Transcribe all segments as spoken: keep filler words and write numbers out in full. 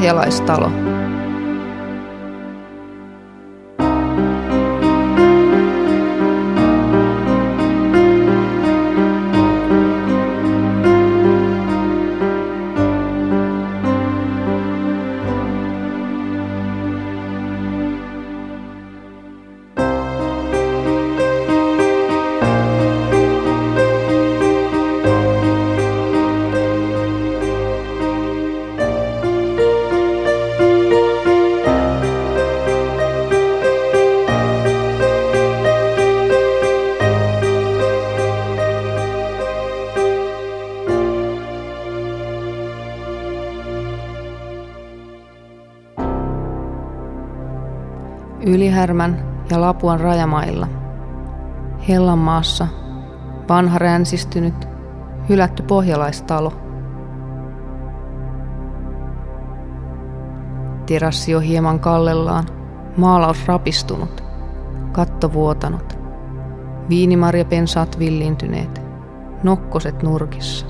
pohjalaistalo. Ylihärmän ja Lapuan rajamailla, Hellanmaassa, vanha ränsistynyt, hylätty pohjalaistalo. Terassi on hieman kallellaan, maalaus rapistunut, katto vuotanut, viinimarjapensaat villiintyneet, nokkoset nurkissa.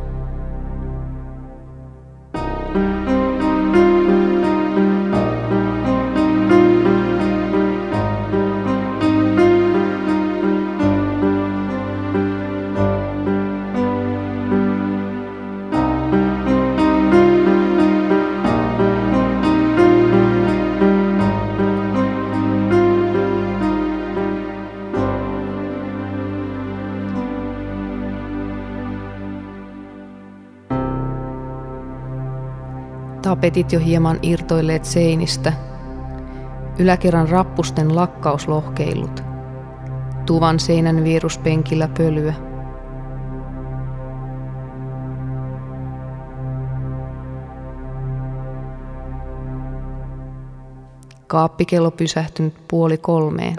Tapetit jo hieman irtoilleet seinistä, yläkerran rappusten lakkauslohkeillut, tuvan seinän vieruspenkillä pölyä. Kaappikello pysähtynyt puoli kolmeen.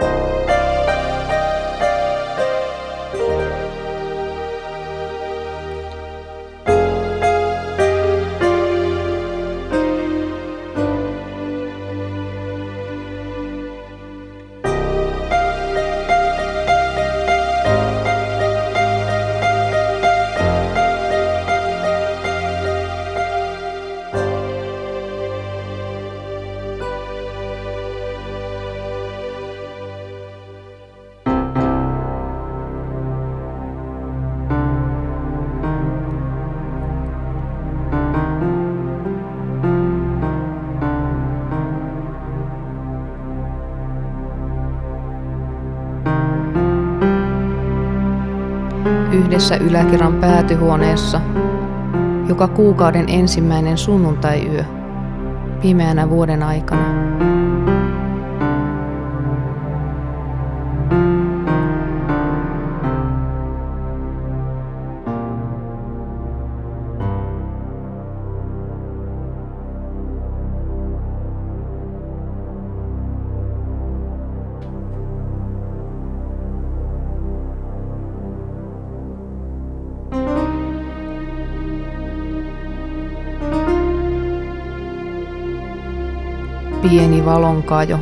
Yhdessä yläkerran päätyhuoneessa, joka kuukauden ensimmäinen sunnuntai-yö, pimeänä vuoden aikana. Pieni valonkajo.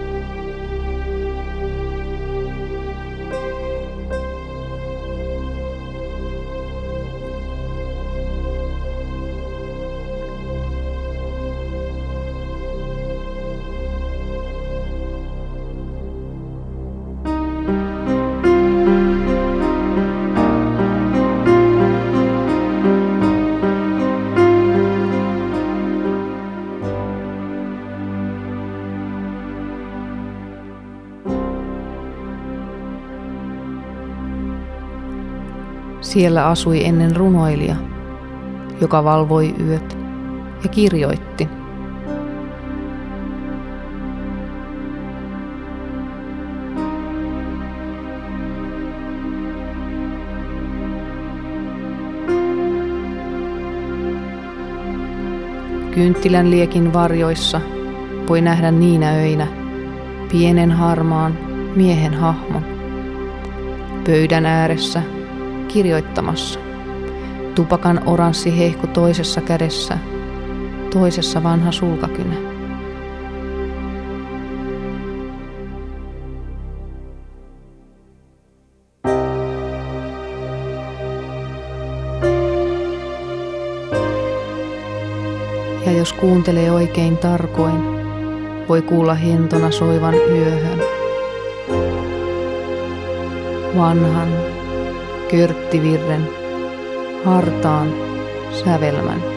Siellä asui ennen runoilija, joka valvoi yöt ja kirjoitti. Kynttilän liekin varjoissa voi nähdä niinä öinä pienen harmaan miehen hahmon. Pöydän ääressä kirjoittamassa. Tupakan oranssi hehku toisessa kädessä, toisessa vanha sulkakynä. Ja jo jos kuuntelee oikein tarkoin, voi kuulla hentona soivan yöhön. Vanhan, körttivirren, hartaan sävelmän.